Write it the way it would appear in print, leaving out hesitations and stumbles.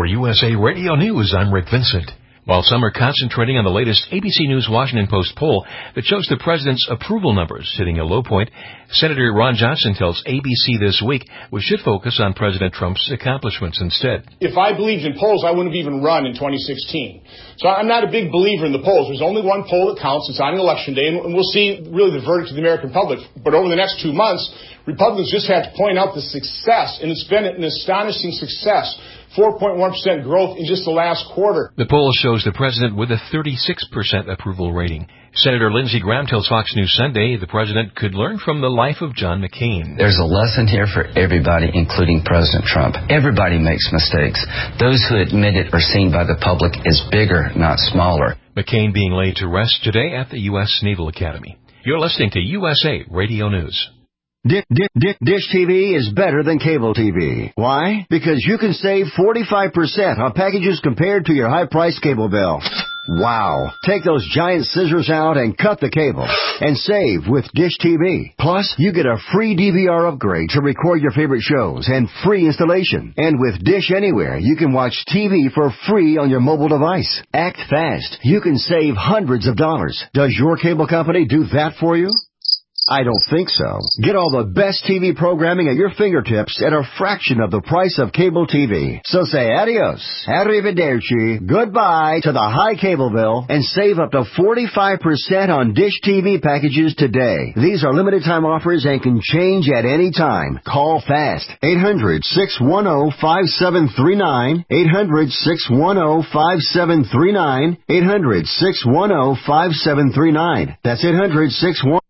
For USA Radio News, I'm Rick Vincent. While some are concentrating on the latest ABC News Washington Post poll that shows the president's approval numbers hitting a low point, Senator Ron Johnson tells ABC This Week we should focus on President Trump's accomplishments instead. If I believed in polls, I wouldn't have even run in 2016. So I'm not a big believer in the polls. There's only one poll that counts. It's on Election Day, and we'll see really the verdict of the American public. But over the next 2 months, Republicans just have to point out the success, and it's been an astonishing success. 4.1% growth in just the last quarter. The poll shows the president with a 36% approval rating. Senator Lindsey Graham tells Fox News Sunday the president could learn from the life of John McCain. There's a lesson here for everybody, including President Trump. Everybody makes mistakes. Those who admit it are seen by the public as bigger, not smaller. McCain being laid to rest today at the U.S. Naval Academy. You're listening to USA Radio News. Dish TV is better than cable TV. Why? Because you can save 45% on packages compared to your high-priced cable bill. Wow. Take those giant scissors out and cut the cable and save with Dish TV. Plus, you get a free DVR upgrade to record your favorite shows and free installation. And with Dish Anywhere, you can watch TV for free on your mobile device. Act fast. You can save hundreds of dollars. Does your cable company do that for you? I don't think so. Get all the best TV programming at your fingertips at a fraction of the price of cable TV. So say adios, arrivederci, goodbye to the high cable bill and save up to 45% on Dish TV packages today. These are limited time offers and can change at any time. Call fast. 800-610-5739. 800-610-5739. 800-610-5739. That's 800-610